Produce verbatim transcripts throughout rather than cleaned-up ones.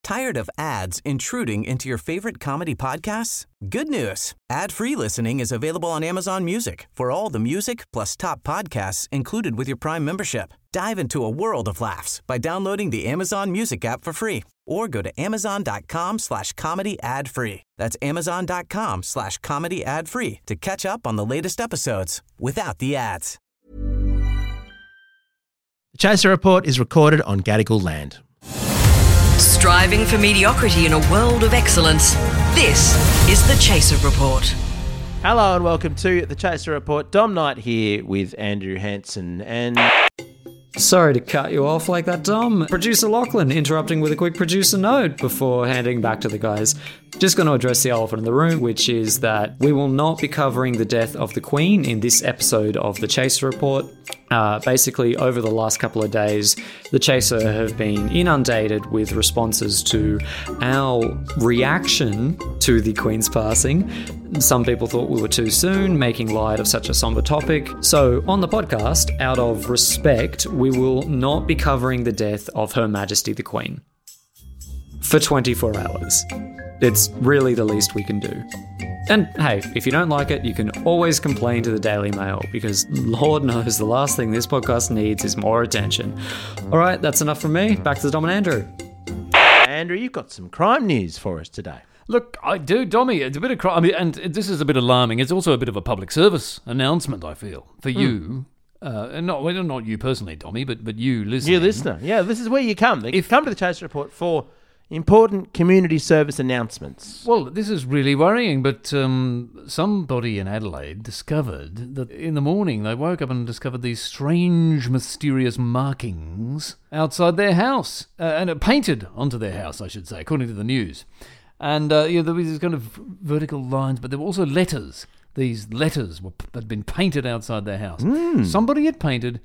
Tired of ads intruding into your favorite comedy podcasts? Good news. Ad-free listening is available on Amazon Music for all the music plus top podcasts included with your Prime membership. Dive into a world of laughs by downloading the Amazon Music app for free or go to amazon.com slash comedy ad free. That's amazon.com slash comedy ad free to catch up on the latest episodes without the ads. The Chaser Report is recorded on Gadigal land. Striving for mediocrity in a world of excellence. This is the Chaser Report. Hello and welcome to the Chaser Report. Dom Knight here with Andrew Hansen and... Sorry to cut you off like that, Dom. Producer Lachlan interrupting with a quick producer note before handing back to the guys. Just going to address the elephant in the room, which is that we will not be covering the death of the Queen in this episode of the Chaser Report. Uh, basically, over the last couple of days, the Chaser have been inundated with responses to our reaction to the Queen's passing. Some people thought we were too soon, making light of such a somber topic. So, on the podcast, out of respect, we will not be covering the death of Her Majesty the Queen for twenty-four hours. It's really the least we can do. And hey, if you don't like it, you can always complain to the Daily Mail, because Lord knows the last thing this podcast needs is more attention. All right, that's enough from me. Back to the Dom and Andrew. Andrew, you've got some crime news for us today. Look, I do, Dommy. It's a bit of crime, I mean, and this is a bit alarming. It's also a bit of a public service announcement, I feel, for mm. you. Uh, and not, well, not you personally, Dommy, but but you listening. You listener. Yeah, this is where you come. You if, come to the Chaser Report for important community service announcements. Well, this is really worrying, but um, somebody in Adelaide discovered that in the morning they woke up and discovered these strange, mysterious markings outside their house, uh, and it painted onto their house, I should say, according to the news. And uh, yeah, there was these kind of vertical lines, but there were also letters. These letters were, had been painted outside their house. Mm. Somebody had painted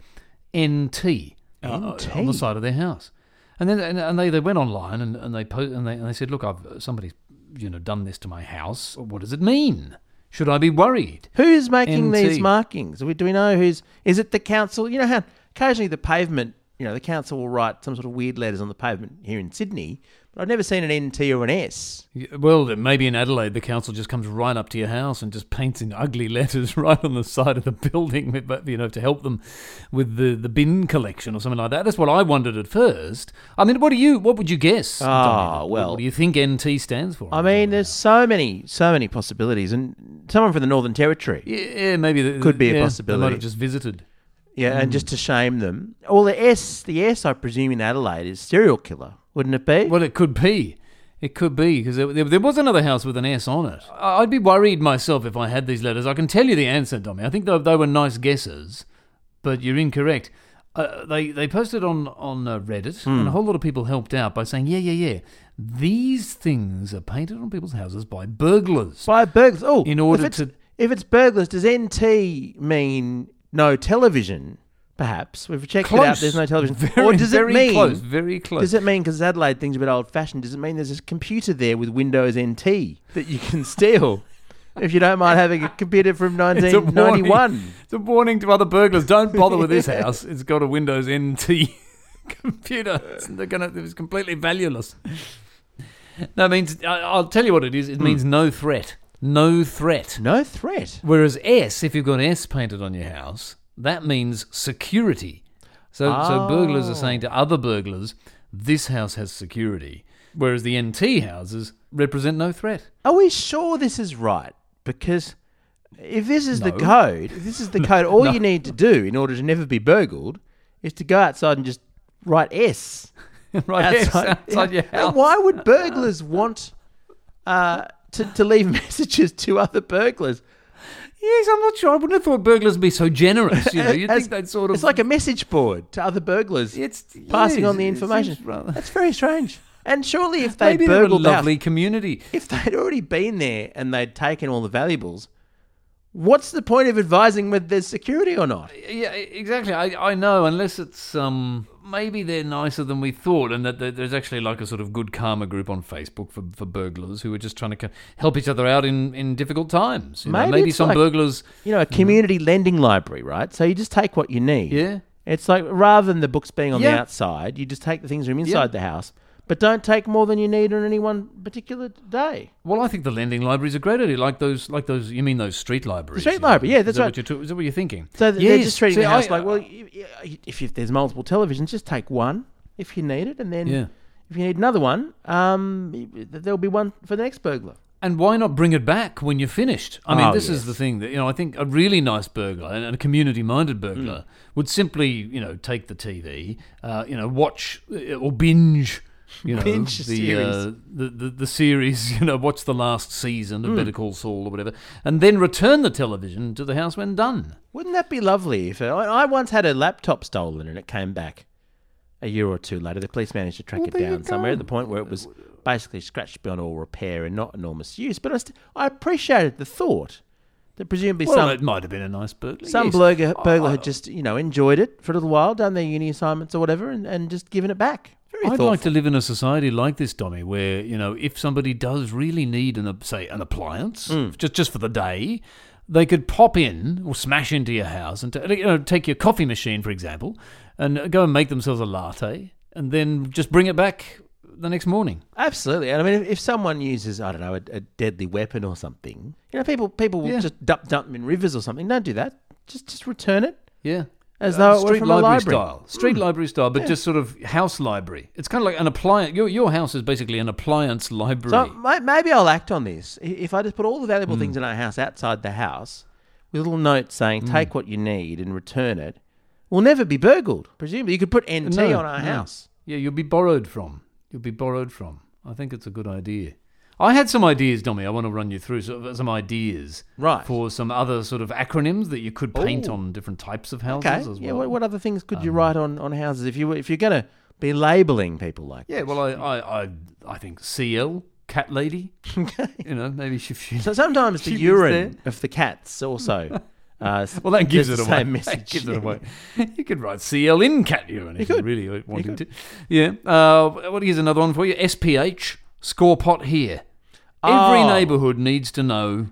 N T, uh, N T on the side of their house. And then and, and they, they went online and, and they po- and they and they said, look, I've somebody's you know done this to my house. What does it mean? Should I be worried? Who's making N T. these markings? Do we, do we know who's? Is it the council? You know how occasionally the pavement, you know, the council will write some sort of weird letters on the pavement here in Sydney, but I've never seen an N T or an S. Well, maybe in Adelaide the council just comes right up to your house and just paints in ugly letters right on the side of the building, you know, to help them with the, the bin collection or something like that. That's what I wondered at first. I mean, what do you? What would you guess? Oh, Dominic? well, what do you think N T stands for? I mean, there's so many, so many possibilities, and someone from the Northern Territory, yeah, maybe the, could be yeah, a possibility. They might have just visited. Yeah, mm. and just to shame them. Well, the S, the S, I presume in Adelaide is serial killer, wouldn't it be? Well, it could be. It could be, because there, there was another house with an S on it. I'd be worried myself if I had these letters. I can tell you the answer, Tommy. I think they, they were nice guesses, but you're incorrect. Uh, they they posted on, on uh, Reddit, mm. and a whole lot of people helped out by saying, yeah, yeah, yeah, these things are painted on people's houses by burglars. By burglars? Oh, in order if to... If it's burglars, does N T mean no television? Perhaps we've checked close. it out. There's no television. Very, or does very it mean close? Very close. Does it mean, because Adelaide thing's a bit old-fashioned? Does it mean there's a computer there with Windows N T that you can steal if you don't mind having a computer from nineteen ninety-one? It's a, it's a warning to other burglars: don't bother with this house. It's got a Windows N T computer. It's, they're gonna, it's completely valueless. No, it means I'll tell you what it is. It means mm. no threat. No threat. No threat. Whereas S, if you've got S painted on your house, that means security. So oh. so burglars are saying to other burglars, this house has security. Whereas the N T houses represent no threat. Are we sure this is right? Because if this is no. the code, if this is the code, all no. you need to do in order to never be burgled is to go outside and just write S. Right outside, S outside your house. And why would burglars want uh, to, to leave messages to other burglars? Yes, I'm not sure. I wouldn't have thought burglars would be so generous. You know, you'd As, think they'd sort of... It's like a message board to other burglars. It's passing yes, on the information. Rather... That's very strange. And surely if they'd Maybe burgled they're a lovely out, community. If they'd already been there and they'd taken all the valuables, what's the point of advising whether there's security or not? Yeah, exactly. I, I know, unless it's... um. Maybe they're nicer than we thought, and that there's actually like a sort of good karma group on Facebook for, for burglars who are just trying to help each other out in, in difficult times. You maybe know, maybe some like, burglars... You know, a community mm. lending library, right? So you just take what you need. Yeah. It's like, rather than the books being on yeah. the outside, you just take the things from inside yeah. the house. but don't take more than you need on any one particular day. Well, I think the lending libraries are great idea. Like those, like those. You mean those street libraries? The street you know? library, yeah, that's is that right. What you're, is that what you're thinking? So th- yes. they're just treating See, the house I- like, well, if, if, if there's multiple televisions, just take one if you need it, and then Yeah. if you need another one, um, there'll be one for the next burglar. And why not bring it back when you're finished? I mean, Oh, this yes. is the thing that, you know, I think a really nice burglar and and a community-minded burglar Mm. would simply, you know, take the T V, uh, you know, watch uh, or binge, you know, Binge the, series. Uh, the, the the series, you know, watch the last season of Mm. Better Call Saul or whatever, and then return the television to the house when done. Wouldn't that be lovely? If uh, I I once had a laptop stolen and it came back a year or two later. The police managed to track Well, it there you down somewhere go. at the point where it was basically scratched beyond all repair and not enormous use. But I, st- I appreciated the thought that presumably Well, some it might have been a nice burglar. some yes. burglar, burglar I- had just you know enjoyed it for a little while, done their uni assignments or whatever, and, and just given it back. Very I'd thoughtful. like to live in a society like this, Tommy, where, you know, if somebody does really need an, say, an appliance, Mm. just just for the day, they could pop in or smash into your house and t- you know, take your coffee machine, for example, and go and make themselves a latte, and then just bring it back the next morning. Absolutely, and I mean, if, if someone uses, I don't know, a, a deadly weapon or something, you know, people people will Yeah. just dump, dump them in rivers or something. Don't do that. Just just return it Yeah. as Uh, though it were street from a library library. style, street library style, but just sort of house library. It's kind of like an appliance. Your your house is basically an appliance library. So may- maybe I'll act on this. I- If I just put all the Hmm. valuable things in our house outside the house with a little note saying, Hmm. take what you need and return it, we'll never be burgled. Presumably, you could put N T No, on our no. house. Yeah, you'll be borrowed from. You'll be borrowed from. I think it's a good idea. I had some ideas, Dommy. I want to run you through sort of some ideas Right. for some other sort of acronyms that you could paint Ooh. on different types of houses Okay. as well. Yeah. What, what other things could you Um, write on, on houses if you were, if you're going to be labelling people like? Yeah, well, I, I, I, I think C L, cat lady. Okay. You know, maybe she. she So sometimes the She lives urine of the cats also. Uh, well, that gives gives it the away. same message. That gives it away. You could write C L in cat urine if you, could. really wanted could. to. Yeah. Uh, what here's another one for you. S P H, score pot here. Every Oh. neighbourhood needs to know,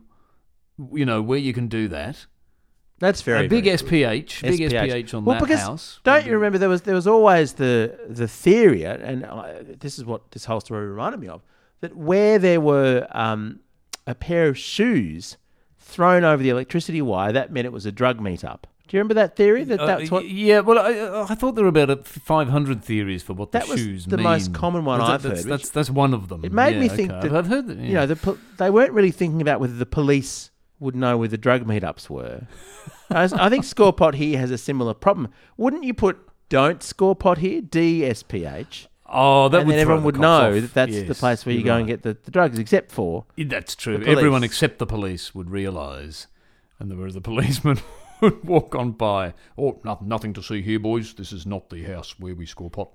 you know, where you can do that. That's very a big very S P H, big S P H on well, that because house. Don't you remember there was there was always the the theory, and I, this is what this whole story reminded me of, that where there were um, a pair of shoes thrown over the electricity wire, that meant it was a drug meetup. Do you remember that theory? That Uh, that's what y- yeah, well, I, I thought there were about uh, five hundred theories for what That the was shoes the mean. most common one That's- I've that's, heard, That's, which- that's one of them. it made Yeah, me think okay. that I've heard that. Yeah. you know the pol- they weren't really thinking about whether the police would know where the drug meetups were. I, s- I think Score Pot here has a similar problem. Wouldn't you put don't Score Pot here, D S P H? oh, that and would then throw everyone the would cops know off. that that's the Yes, place where you you're go and right. get the, the drugs, except for Yeah, That's true. the police. Everyone except the police would realise, and there was the policeman would walk on by. Oh, no, nothing to see here, boys. This is not the house where we score pot.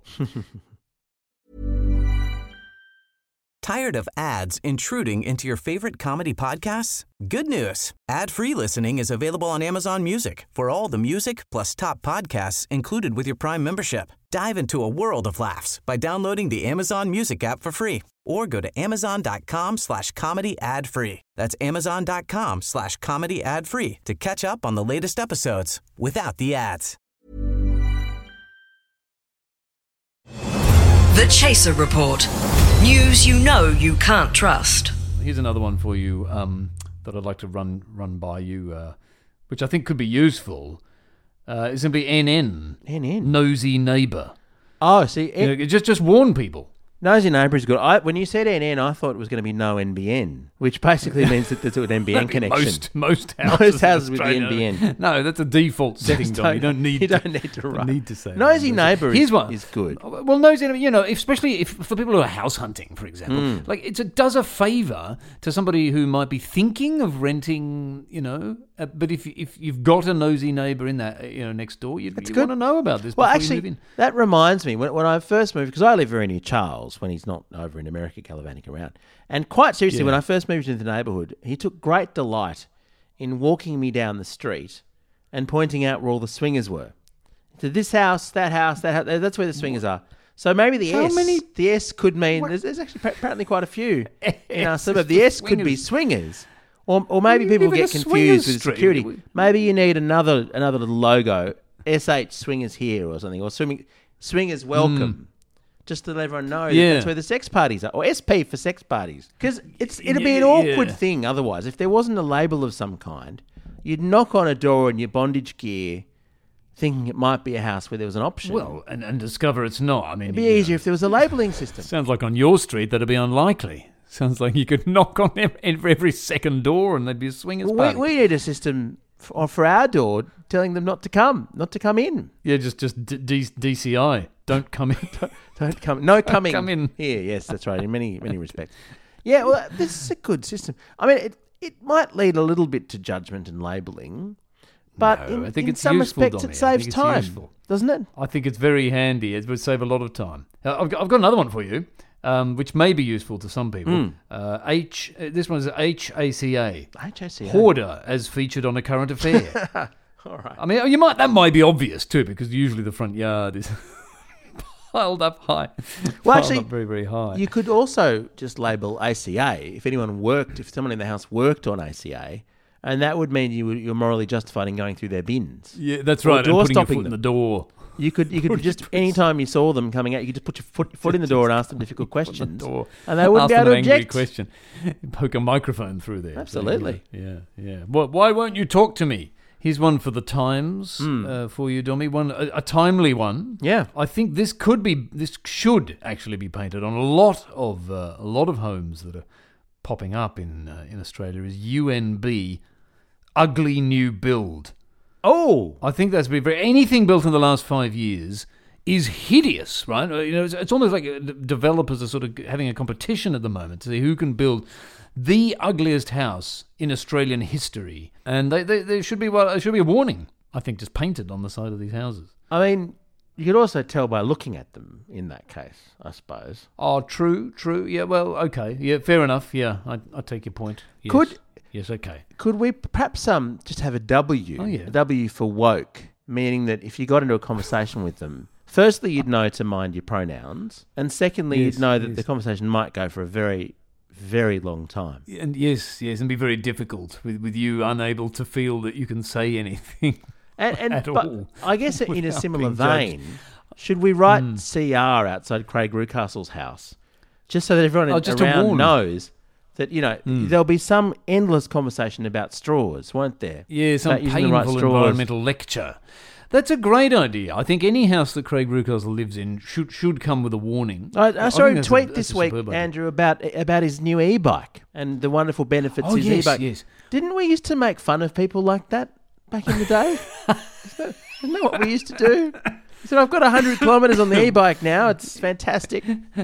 Tired of ads intruding into your favorite comedy podcasts? Good news. Ad-free listening is available on Amazon Music for all the music plus top podcasts included with your Prime membership. Dive into a world of laughs by downloading the Amazon Music app for free or go to amazon.com slash comedy ad free. That's amazon.com slash comedy ad free to catch up on the latest episodes without the ads. The Chaser Report. News you know you can't trust. Here's another one for you um, that I'd like to run run by you, uh, which I think could be useful. Uh, it's simply N N. N N. Nosy neighbour. Oh, see, You N- know, just just warn people. Nosy Neighbour is good. I, when you said N N, I thought it was going to be no N B N, which basically means that there's an N B N connection. Most most houses, Most in houses with the Australia- N B N. No, that's a default setting, Dom. You don't need. You to, don't need to don't write. need to say. that. Nosy Neighbour Here's is, one. is good. Well, nosy, you know, especially if for people who are house hunting, for example, Mm. like it's, it does a favour to somebody who might be thinking of renting, you know. Uh, but if if you've got a nosy neighbour in that, uh, you know, next door, you, That's you good. want to know about this. Well, before you move actually, in. that reminds me, when, when I first moved, because I live very near Charles when he's not over in America gallivanting around. And quite seriously, Yeah. when I first moved into the neighbourhood, he took great delight in walking me down the street and pointing out where all the swingers were. To this house, that house, that house, that's where the swingers are. So maybe the How S, many- the S could mean, there's, there's actually pa- apparently quite a few in our suburb. The S could be swingers. Or, or maybe You people live in get a swingers confused with street. security. Maybe you need another another little logo, S H Swingers here or something, or swimming, Swingers Welcome. just to let everyone know Yeah. that that's where the sex parties are, or S P for sex parties. Because it's it'd be an Yeah, awkward yeah. thing otherwise. If there wasn't a label of some kind, you'd knock on a door in your bondage gear thinking it might be a house where there was an option. Well, and, and discover it's not. I mean, it'd be you know, easier if there was a labelling system. sounds like on your street that'd be unlikely. Sounds like you could knock on every, every second door and there'd be a swingers Well, party. we, we need a system for, for our door telling them not to come, not to come in. Yeah, just just D- D- DCI. Don't come in. Don't come. No coming. come in. Here, yes, that's right. In many many respects. Yeah, well, this is a good system. I mean, it it might lead a little bit to judgment and labelling, but No, in, I think in it's some useful, respects, Dommy. I it saves think it's time, useful. doesn't it? I think it's very handy. It would save a lot of time. Uh, I've, got, I've got another one for you, um, which may be useful to some people. Mm. Uh, H. uh, This one is H A C A. H A C A. Hoarder, as featured on A Current Affair. All right. I mean, you might that might be obvious too, because usually the front yard is piled up high. Well, Piled actually, up very very high. You could also just label A C A if anyone worked, if someone in the house worked on A C A, and that would mean you were, you're morally justified in going through their bins. yeah, that's or right. And door putting your stopping foot in the them. door. You could you could just anytime you saw them coming out, you could just put your foot, foot in the door and ask them difficult questions, Door. and they wouldn't Ask be able them to an angry object. question. Poke a microphone through there. Absolutely. Yeah, yeah. Why, why won't you talk to me? Here's one for the Times uh, for you, Dommy. One, a, a timely one. Yeah. I think this could be, this should actually be painted on a lot of uh, a lot of homes that are popping up in uh, in Australia. Is U N B, ugly new build. Oh, I think that's been very anything built in the last five years is hideous, right? Uh, You know, it's, it's almost like uh, d- developers are sort of having a competition at the moment to see who can build the ugliest house in Australian history, and they, they, they should be well, there should be a warning. I think just painted on the side of these houses. I mean, you could also tell by looking at them in that case, I suppose. Oh, true, true. Yeah, well, okay. Yeah, fair enough. Yeah, I, I take your point. Yes. Could- yes, okay. Could we perhaps um just have a W? Oh, yeah. A W for woke, meaning that if you got into a conversation with them, firstly you'd know to mind your pronouns, and secondly Yes, you'd know that yes. the conversation might go for a very, very long time. And yes, yes, and be very difficult with, with you unable to feel that you can say anything. And, and At but all, I guess in a without similar being judged. vein, should we write Mm. C R outside Craig Rucastle's house, just so that everyone Oh, just to around warn. knows that you know Mm. there'll be some endless conversation about straws, won't there? Yeah, some About using the painful right straws. environmental lecture. That's a great idea. I think any house that Craig Rucastle lives in should should come with a warning. I, I saw think him that's a- tweet that's this a week, superb idea. Andrew, about about his new e-bike and the wonderful benefits Oh, his yes, e-bike. yes. Didn't we used to make fun of people like that back in the day? Isn't that, isn't that what we used to do? He said, I've got one hundred kilometres on the e-bike now. It's fantastic.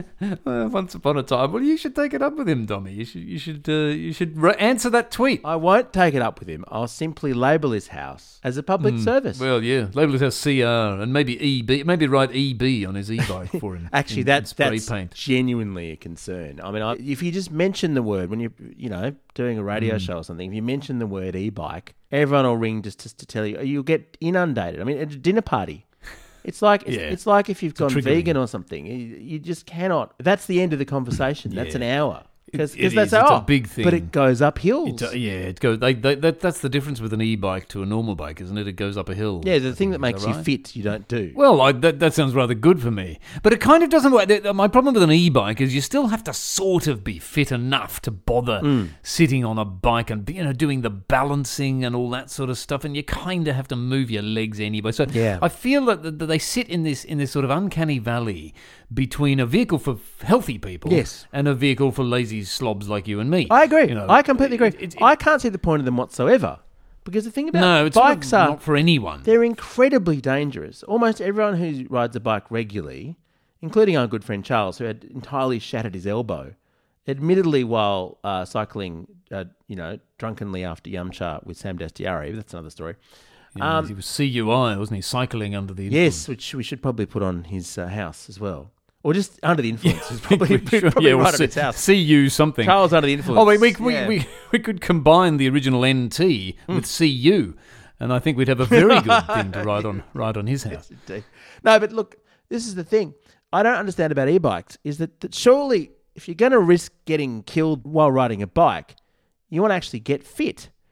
Uh, once upon a time. Well, you should take it up with him, Dommy. You should you should uh, you should re- answer that tweet. I won't take it up with him. I'll simply label his house as a public service. Hmm. Well, yeah, label it as C R and maybe E B. Maybe write E B on his e-bike for him. Actually, in- that's in spray that's paint. genuinely a concern. I mean, I, if you just mention the word when you're, you know, doing a Hmm. radio show or something, if you mention the word e-bike, everyone will ring just, just to tell you. You'll get inundated. I mean, at a dinner party, it's like it's, Yeah. it's like if you've gone triggering. vegan or something. You, you just cannot. That's the end of the conversation. That's an hour. Because It- it that's is. It's a oh, big thing. But it goes up hills. It, uh, yeah, it goes. They, they, that, that's the difference with an e-bike to a normal bike, isn't it? It goes up a hill. yeah, the I thing think, that is makes you right? fit, you don't do. Well, I, that that sounds rather good for me, but it kind of doesn't work. The- My problem with an e-bike is you still have to sort of be fit enough to bother Mm. sitting on a bike and you know doing the balancing and all that sort of stuff, and you kind of have to move your legs anyway. So Yeah. I feel that, that they sit in this in this sort of uncanny valley between a vehicle for healthy people Yes. and a vehicle for lazy slobs like you and me. I agree. You know, I completely agree. it- it- it- I can't see the point of them whatsoever. Because the thing about no, it's bikes not, are not for anyone. they're incredibly dangerous. Almost everyone who rides a bike regularly, including our good friend Charles, who had entirely shattered his elbow, admittedly while uh, cycling, uh, you know, drunkenly after Yamcha with Sam Dastiari. But that's another story. Yeah, um, he was C U I, wasn't he? Cycling under the influence. Yes, which we should probably put on his uh, house as well. Or just under the influence. It's probably, We should- probably yeah, we'll right see, at its house. see you something. Charles under the influence. Oh, wait, we, we, Yeah. we, we could combine the original N T with C U, and I think we'd have a very good thing to ride on ride on his house. Indeed. No, but look, this is the thing. I don't understand about e-bikes is that, that surely if you're going to risk getting killed while riding a bike, you want to actually get fit.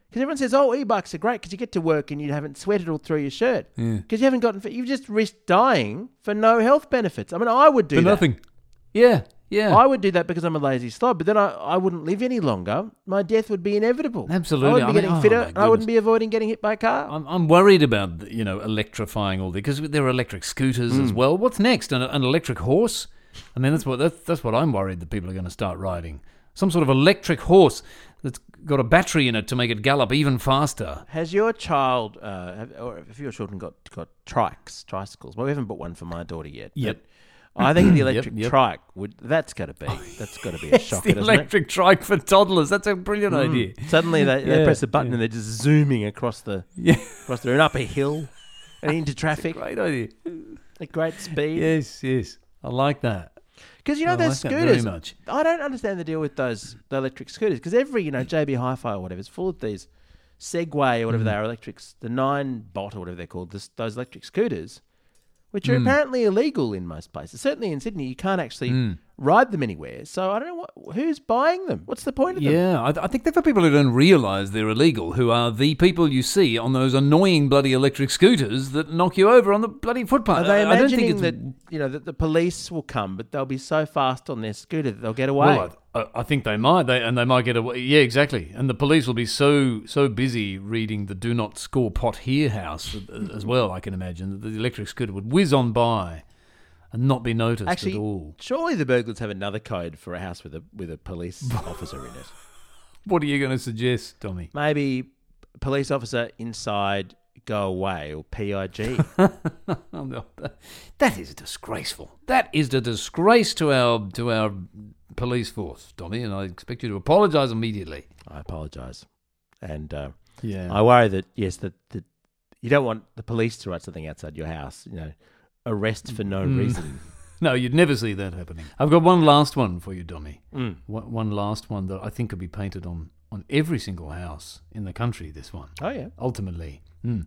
Because everyone says, oh, e-bikes are great because you get to work and you haven't sweated all through your shirt. Yeah. Because you haven't gotten, you've just risked dying for no health benefits. I mean, I would do For that. nothing. Yeah, yeah. I would do that because I'm a lazy slob, but then I, I wouldn't live any longer. My death would be inevitable. Absolutely. I wouldn't be I mean, getting oh, fitter. my And I wouldn't goodness. be avoiding getting hit by a car. I'm, I'm worried about, you know, electrifying all the, because there are electric scooters Hmm. as well. What's next? An, an electric horse? I mean, that's what that's, that's what I'm worried that people are going to start riding. Some sort of electric horse that's got a battery in it to make it gallop even faster. Has your child, uh, have, or have your children got, got trikes, tricycles? Well, we haven't bought one for my daughter yet. Yep. But I think the electric Yep, yep. trike would. That's got to be. That's got to be a shocker, the doesn't electric trike for toddlers. That's a brilliant it? idea. Mm. Suddenly they, they Yeah, press a button yeah. and they're just zooming across the Yeah. across the up a hill and into traffic Great idea. at great speed. Yes, yes. I like that. Because you know I those like that scooters. very much. I don't understand the deal with those the electric scooters because every you know J B Hi-Fi or whatever is full of these Segway or whatever Mm. they are electrics, the nine bot or whatever they're called, this, those electric scooters, which are Mm. apparently illegal in most places. Certainly in Sydney, you can't actually Mm. ride them anywhere. So I don't know what, who's buying them. What's the point of them? Yeah, I, I think they're for people who don't realise they're illegal, who are the people you see on those annoying bloody electric scooters that knock you over on the bloody footpath. Are they I, I don't think imagining it's, that you know that the police will come, but they'll be so fast on their scooter that they'll get away? Well, I, I think they might, they, and they might get away. Yeah, exactly. And the police will be so so busy reading the "Do Not Score Pot Here" house as well. I can imagine that the electric scooter would whiz on by and not be noticed Actually, at all. surely the burglars have another code for a house with a with a police officer in it. What are you going to suggest, Tommy? Maybe police officer inside, go away, or P I G. Oh, no, that- that is disgraceful. That is a disgrace to our to our police force, Tommy, and I expect you to apologise immediately. I apologise, and uh, Yeah. I worry that yes, that, that you don't want the police to write something outside your house. You know, arrest for no Mm. reason. No, you'd never see that happening. I've got one last one for you, Dommy. Mm. One, one last one that I think could be painted on, on every single house in the country, this one. Oh yeah. Ultimately. Mm.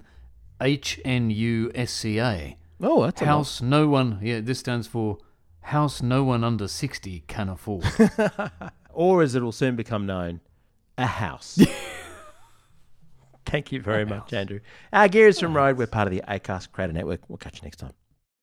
H N U S C A. Oh, that's a House no one, yeah, this stands for House no one under sixty can afford. lot. Or as it will soon become known, a house. Thank you very much, Andrew. Our gear is from Road. We're part of the Acast Creator Network. We'll catch you next time.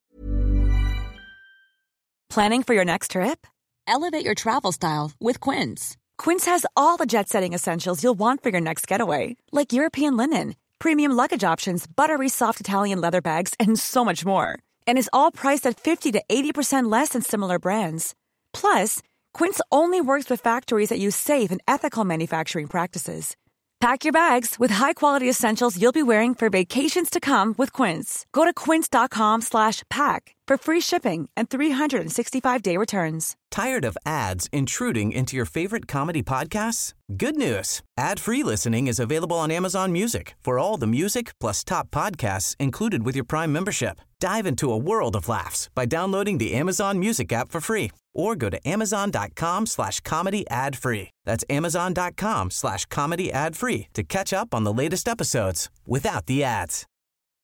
Planning for your next trip? Elevate your travel style with Quince. Quince has all the jet-setting essentials you'll want for your next getaway, like European linen, premium luggage options, buttery soft Italian leather bags, and so much more. And is all priced at fifty to eighty percent less than similar brands. Plus, Quince only works with factories that use safe and ethical manufacturing practices. Pack your bags with high-quality essentials you'll be wearing for vacations to come with Quince. Go to quince.com slash pack for free shipping and three sixty-five day returns. Tired of ads intruding into your favorite comedy podcasts? Good news. Ad-free listening is available on Amazon Music for all the music plus top podcasts included with your Prime membership. Dive into a world of laughs by downloading the Amazon Music app for free or go to amazon.com slash comedy ad free. That's amazon.com slash comedy ad free to catch up on the latest episodes without the ads.